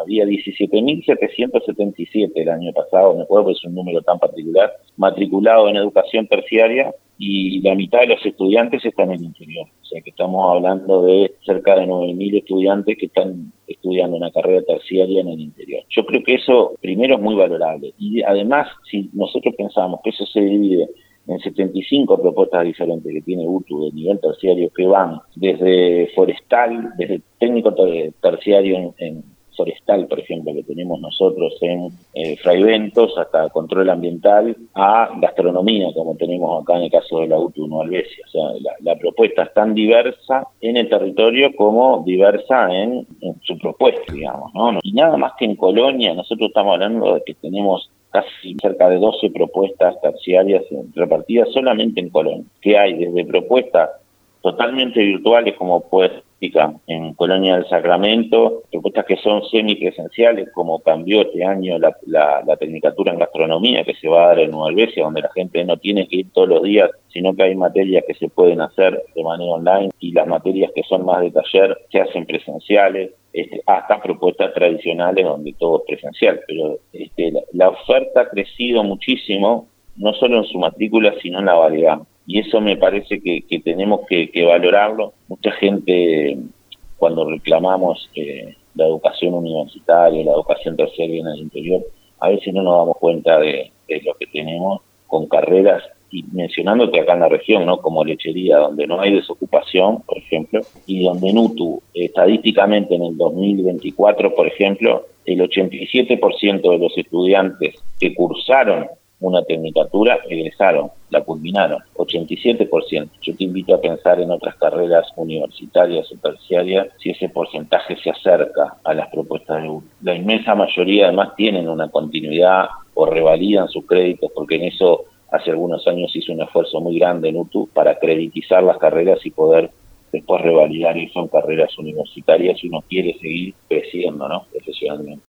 había 17.777 el año pasado, me acuerdo que es un número tan particular, matriculado en educación terciaria, y la mitad de los estudiantes están en el interior. O sea que estamos hablando de cerca de 9.000 estudiantes que están estudiando una carrera terciaria en el interior. Yo creo que eso primero es muy valorable. Y además, si nosotros pensamos que eso se divide en 75 propuestas diferentes que tiene UTU de nivel terciario, que van desde forestal, desde técnico terciario en forestal, por ejemplo, que tenemos nosotros en Fray Bentos, hasta control ambiental, a gastronomía, como tenemos acá en el caso de la UTU Nueva Helvecia. O sea, la propuesta es tan diversa en el territorio como diversa en su propuesta, digamos, ¿no? Y nada más que en Colonia, nosotros estamos hablando de que tenemos casi cerca de 12 propuestas terciarias repartidas solamente en Colonia, que hay desde propuestas totalmente virtuales como Poética en Colonia del Sacramento, propuestas que son semipresenciales como cambió este año la tecnicatura en gastronomía que se va a dar en Nueva Helvecia, donde la gente no tiene que ir todos los días, sino que hay materias que se pueden hacer de manera online y las materias que son más de taller se hacen presenciales, hasta propuestas tradicionales donde todo es presencial, pero la oferta ha crecido muchísimo, no solo en su matrícula, sino en la variedad. Y eso me parece que tenemos que valorarlo. Mucha gente, cuando reclamamos la educación universitaria, la educación terciaria en el interior, a veces no nos damos cuenta de lo que tenemos con carreras, y mencionándote acá en la región, ¿no? Como lechería, donde no hay desocupación, por ejemplo, y donde en UTU, estadísticamente en el 2024, por ejemplo, el 87% de los estudiantes que cursaron una tecnicatura egresaron, la culminaron, 87%. Yo te invito a pensar en otras carreras universitarias o terciarias si ese porcentaje se acerca a las propuestas de UTU. La inmensa mayoría además tienen una continuidad o revalidan sus créditos, porque en eso hace algunos años hizo un esfuerzo muy grande en UTU para acreditizar las carreras y poder después revalidar eso en carreras universitarias si uno quiere seguir creciendo, ¿no? Profesionalmente.